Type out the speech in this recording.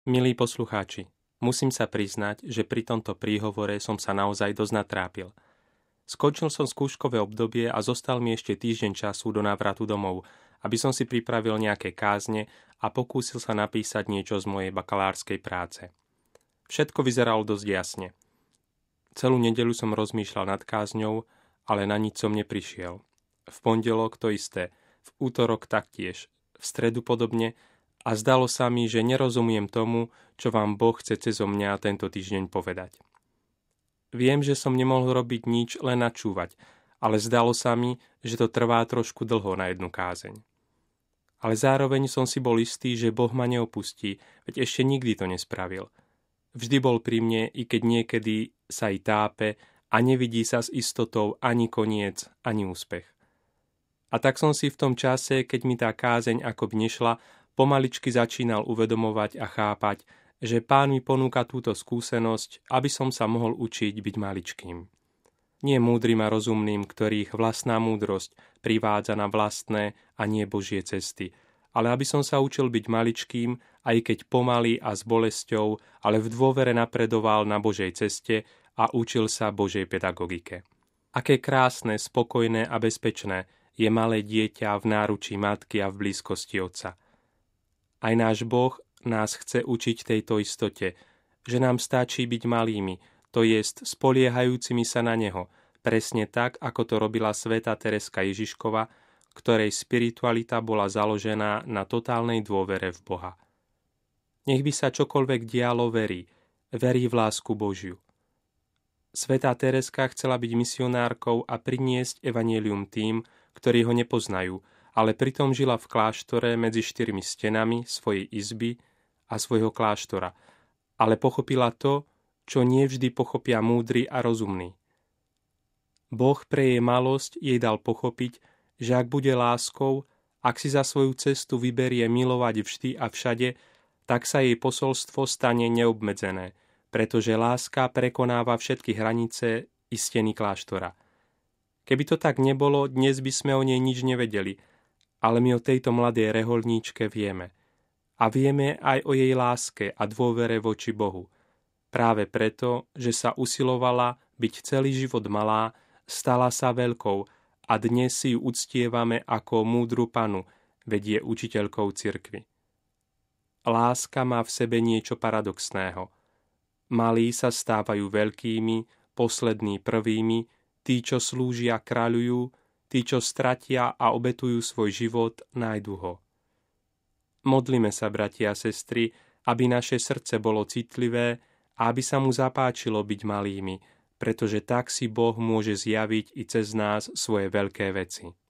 Milí poslucháči, musím sa priznať, že pri tomto príhovore som sa naozaj dosť natrápil. Skončil som skúškové obdobie a zostal mi ešte týždeň času do návratu domov, aby som si pripravil nejaké kázne a pokúsil sa napísať niečo z mojej bakalárskej práce. Všetko vyzeralo dosť jasne. Celú nedeľu som rozmýšľal nad kázňou, ale na nič som neprišiel. V pondelok to isté, v útorok taktiež, v stredu podobne, a zdalo sa mi, že nerozumiem tomu, čo vám Boh chce cezo mňa tento týždeň povedať. Viem, že som nemohol robiť nič, len načúvať, ale zdalo sa mi, že to trvá trošku dlho na jednu kázeň. Ale zároveň som si bol istý, že Boh ma neopustí, veď ešte nikdy to nespravil. Vždy bol pri mne, i keď niekedy sa i tápe a nevidí sa s istotou ani koniec, ani úspech. A tak som si v tom čase, keď mi tá kázeň akoby nešla, pomaličky začínal uvedomovať a chápať, že Pán mi ponúka túto skúsenosť, aby som sa mohol učiť byť maličkým. Nie múdrym a rozumným, ktorých vlastná múdrosť privádza na vlastné a nie Božie cesty, ale aby som sa učil byť maličkým, aj keď pomaly a s bolesťou, ale v dôvere napredoval na Božej ceste a učil sa Božej pedagogike. Aké krásne, spokojné a bezpečné je malé dieťa v náručí matky a v blízkosti otca. Aj náš Boh nás chce učiť tejto istote, že nám stačí byť malými, to jest spoliehajúcimi sa na Neho, presne tak, ako to robila svätá Tereska Ježiškova, ktorej spiritualita bola založená na totálnej dôvere v Boha. Nech by sa čokoľvek dialo, verí v lásku Božiu. Svätá Tereska chcela byť misionárkou a priniesť evanjelium tým, ktorí ho nepoznajú, ale pritom žila v kláštore medzi 4 stenami svojej izby a svojho kláštora, ale pochopila to, čo nevždy pochopia múdri a rozumní. Boh pre jej malosť jej dal pochopiť, že ak bude láskou, ak si za svoju cestu vyberie milovať vždy a všade, tak sa jej posolstvo stane neobmedzené, pretože láska prekonáva všetky hranice i steny kláštora. Keby to tak nebolo, dnes by sme o nej nič nevedeli, ale my o tejto mladej reholníčke vieme. A vieme aj o jej láske a dôvere voči Bohu. Práve preto, že sa usilovala byť celý život malá, stala sa veľkou a dnes si ju uctievame ako múdru panu, veď je učiteľkou cirkvi. Láska má v sebe niečo paradoxného. Malí sa stávajú veľkými, poslední prvými, tí, čo slúžia, kráľujú, tí, čo stratia a obetujú svoj život, nájdu ho. Modlime sa, bratia a sestry, aby naše srdce bolo citlivé a aby sa mu zapáčilo byť malými, pretože tak si Boh môže zjaviť i cez nás svoje veľké veci.